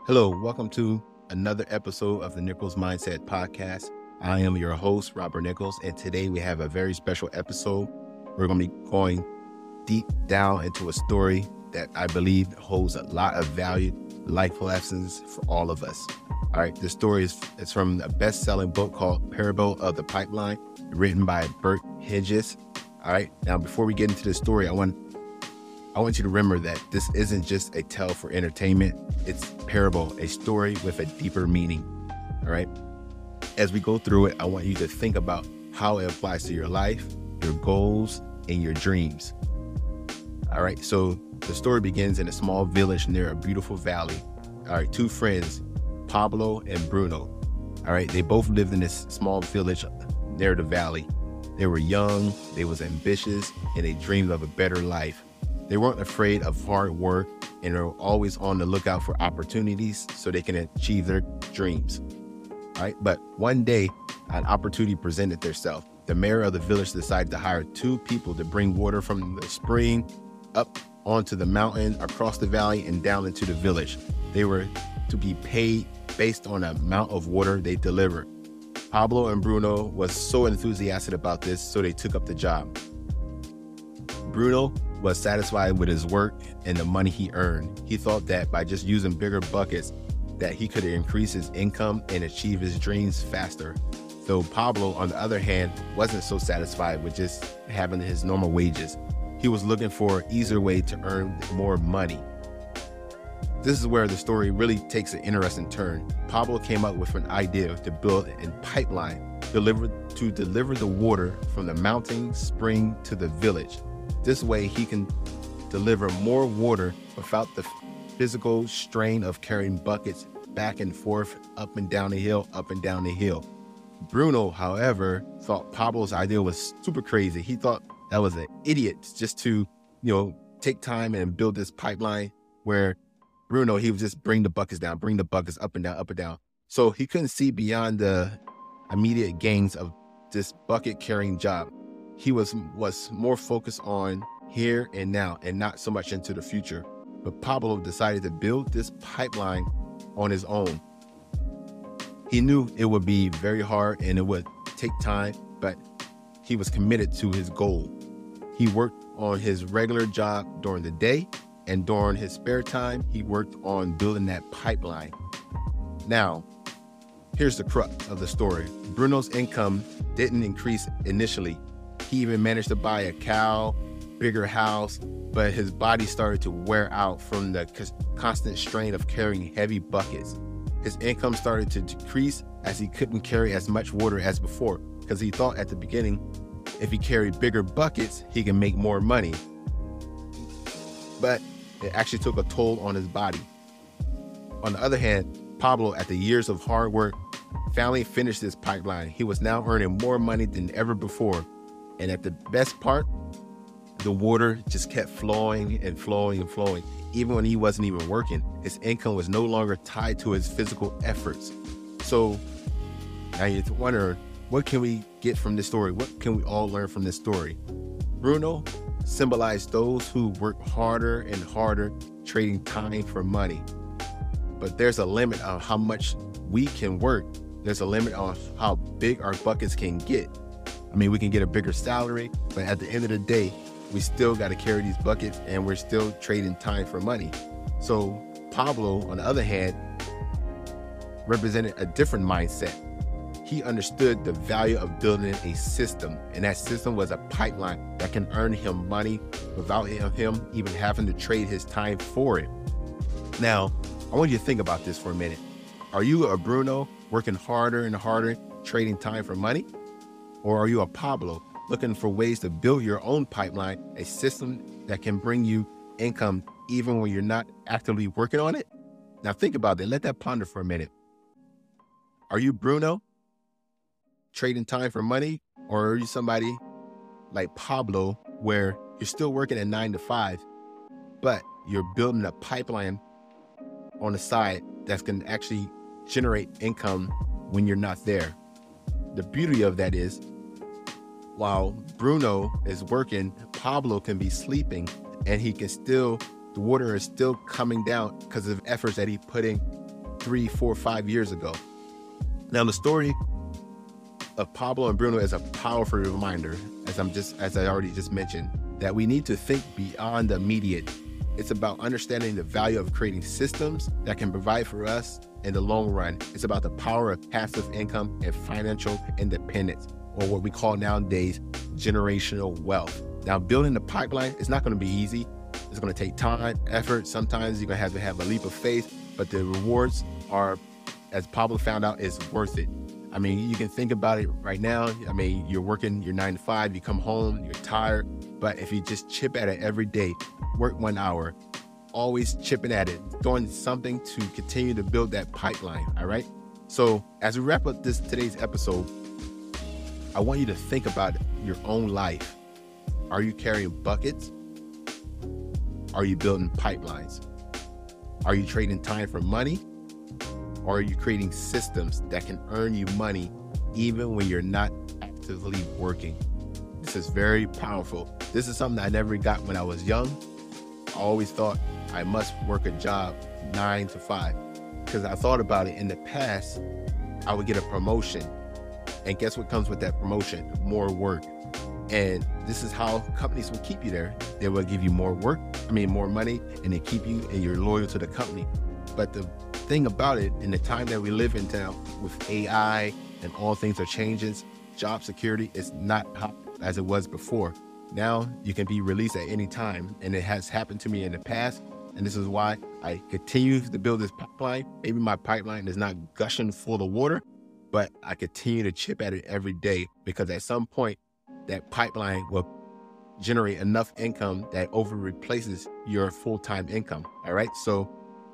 Hello, welcome to another episode of the Nichols Mindset Podcast. I am your host, Robert Nichols, and today we have a very special episode. We're going to be going deep down into a story that I believe holds a lot of value, life lessons for all of us. All right, this story is from a best-selling book called Parable of the Pipeline, written by Bert Hedges. All right, now before we get into the story, I want you to remember that this isn't just a tale for entertainment. It's parable, a story with a deeper meaning. All right. As we go through it, I want you to think about how it applies to your life, your goals, and your dreams. All right. So the story begins in a small village near a beautiful valley. All right. Two friends, Pablo and Bruno. All right. They both lived in this small village near the valley. They were young, they was ambitious, and they dreamed of a better life. They weren't afraid of hard work and are always on the lookout for opportunities so they can achieve their dreams. All right. But one day, an opportunity presented itself. The mayor of the village decided to hire two people to bring water from the spring up onto the mountain, across the valley, and down into the village. They were to be paid based on the amount of water they delivered. Pablo and Bruno was so enthusiastic about this, so they took up the job. Bruno was satisfied with his work and the money he earned. He thought that by just using bigger buckets, that he could increase his income and achieve his dreams faster. Though Pablo, on the other hand, wasn't so satisfied with just having his normal wages. He was looking for an easier way to earn more money. This is where the story really takes an interesting turn. Pablo came up with an idea to build a pipeline to deliver the water from the mountain spring to the village. This way he can deliver more water without the physical strain of carrying buckets back and forth, up and down the hill, up and down the hill. Bruno, however, thought Pablo's idea was super crazy. He thought that was an idiot just to, take time and build this pipeline where Bruno, he would just bring the buckets down, bring the buckets up and down, up and down. So he couldn't see beyond the immediate gains of this bucket carrying job. He was more focused on here and now and not so much into the future. But Pablo decided to build this pipeline on his own. He knew it would be very hard and it would take time, but he was committed to his goal. He worked on his regular job during the day, and during his spare time, he worked on building that pipeline. Now, here's the crux of the story. Bruno's income didn't increase initially. He even managed to buy a cow, bigger house, but his body started to wear out from the constant strain of carrying heavy buckets. His income started to decrease as he couldn't carry as much water as before, because he thought at the beginning, if he carried bigger buckets, he can make more money. But it actually took a toll on his body. On the other hand, Pablo, after years of hard work, finally finished this pipeline. He was now earning more money than ever before. And at the best part, the water just kept flowing and flowing and flowing. Even when he wasn't even working, his income was no longer tied to his physical efforts. So now you're wondering, what can we get from this story? What can we all learn from this story? Bruno symbolized those who work harder and harder, trading time for money. But there's a limit on how much we can work. There's a limit on how big our buckets can get. I mean, we can get a bigger salary, but at the end of the day, we still got to carry these buckets and we're still trading time for money. So Pablo, on the other hand, represented a different mindset. He understood the value of building a system, and that system was a pipeline that can earn him money without him even having to trade his time for it. Now, I want you to think about this for a minute. Are you a Bruno working harder and harder, trading time for money? Or are you a Pablo looking for ways to build your own pipeline, a system that can bring you income even when you're not actively working on it? Now think about that. Let that ponder for a minute. Are you Bruno trading time for money? Or are you somebody like Pablo where you're still working at 9 to 5, but you're building a pipeline on the side that's going to actually generate income when you're not there? The beauty of that is, while Bruno is working, Pablo can be sleeping and he can still, the water is still coming down because of efforts that he put in 3, 4, 5 years ago. Now, the story of Pablo and Bruno is a powerful reminder, as I already just mentioned, that we need to think beyond the immediate. It's about understanding the value of creating systems that can provide for us in the long run. It's about the power of passive income and financial independence, or what we call nowadays generational wealth. Now, building the pipeline is not going to be easy. It's going to take time, effort. Sometimes you're going to have a leap of faith, but the rewards are, as Pablo found out, is worth it. I mean, you can think about it right now. I mean, you're working your 9 to 5, you come home, you're tired, but if you just chip at it every day, work 1 hour, always chipping at it, doing something to continue to build that pipeline, all right? So as we wrap up today's episode, I want you to think about your own life. Are you carrying buckets? Are you building pipelines? Are you trading time for money? Or are you creating systems that can earn you money even when you're not actively working? This is very powerful. This is something I never got when I was young. I always thought I must work a job 9 to 5 because I thought about it in the past. I would get a promotion, and guess what comes with that promotion? More work. And this is how companies will keep you there. They will give you more money, and they keep you, and you're loyal to the company. But the thing about it, in the time that we live in now with AI and all things are changing, job security is not as it was before. Now you can be released at any time, and it has happened to me in the past. And this is why I continue to build this pipeline. Maybe my pipeline is not gushing full of water, but I continue to chip at it every day, because at some point that pipeline will generate enough income that over replaces your full-time income. All right. So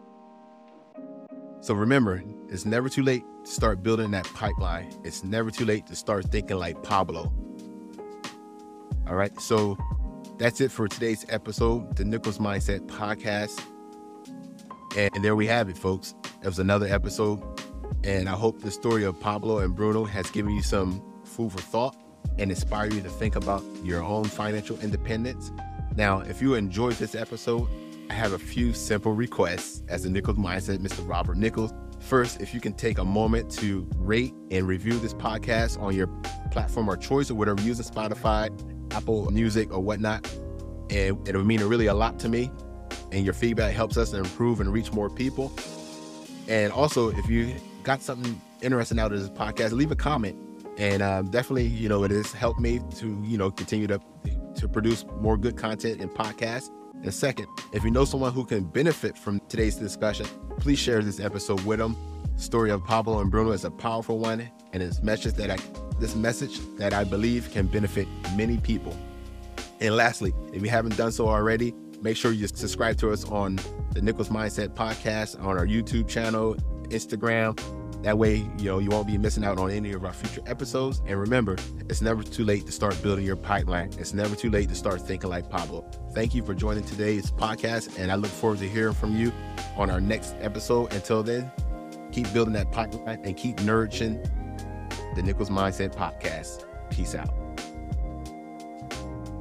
remember, it's never too late to start building that pipeline. It's never too late to start thinking like Pablo. All right. So that's it for today's episode, the Nichols Mindset Podcast. And there we have it, folks. It was another episode. And I hope the story of Pablo and Bruno has given you some food for thought and inspire you to think about your own financial independence. Now, if you enjoyed this episode, I have a few simple requests as the Nichols Mindset, Mr. Robert Nichols. First, if you can take a moment to rate and review this podcast on your platform or choice or whatever, using Spotify, Apple Music or whatnot, and it'll mean really a lot to me. And your feedback helps us to improve and reach more people. And also, if you got something interesting out of this podcast, leave a comment. And definitely, it has helped me to, continue to produce more good content and podcasts. And second, if you know someone who can benefit from today's discussion, please share this episode with them. The story of Pablo and Bruno is a powerful one, and this message that I believe can benefit many people. And lastly, if you haven't done so already, make sure you subscribe to us on the Nichols Mindset Podcast on our YouTube channel, Instagram. That way, you won't be missing out on any of our future episodes. And remember, it's never too late to start building your pipeline. It's never too late to start thinking like Pablo. Thank you for joining today's podcast, and I look forward to hearing from you on our next episode. Until then, keep building that pipeline and keep nourishing the Nichols Mindset Podcast. Peace out.